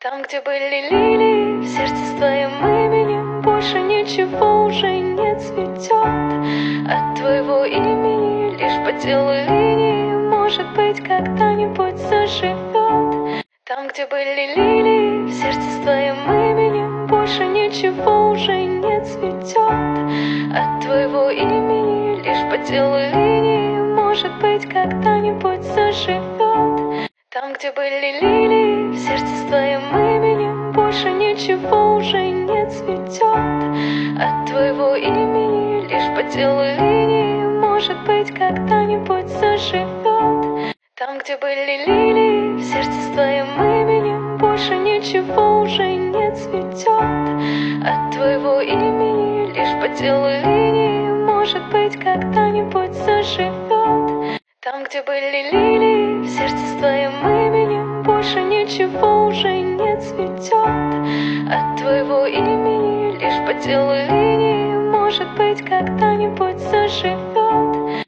Там, где были лилии, в сердце с твоим именем больше ничего уже не цветет. От твоего имени лишь по телу линии, может быть, когда-нибудь заживет. Там, где были лилии, в сердце с твоим именем больше ничего уже не цветет. От твоего имени лишь по телу линии, может быть, когда-нибудь заживет. Там, где были лилии, в сердце с твоим именем больше ничего уже не цветет. От твоего имени лишь по телу линии, может быть, когда-нибудь заживет. Там, где были лилии, в сердце с твоим именем больше ничего уже не цветет. От твоего имени лишь по телу линии, может быть, когда-нибудь заживет. Там, где были лилии, в сердце с твоим именем больше ничего уже не цветет. От твоего имени лишь по телу линии, может быть, когда-нибудь заживет.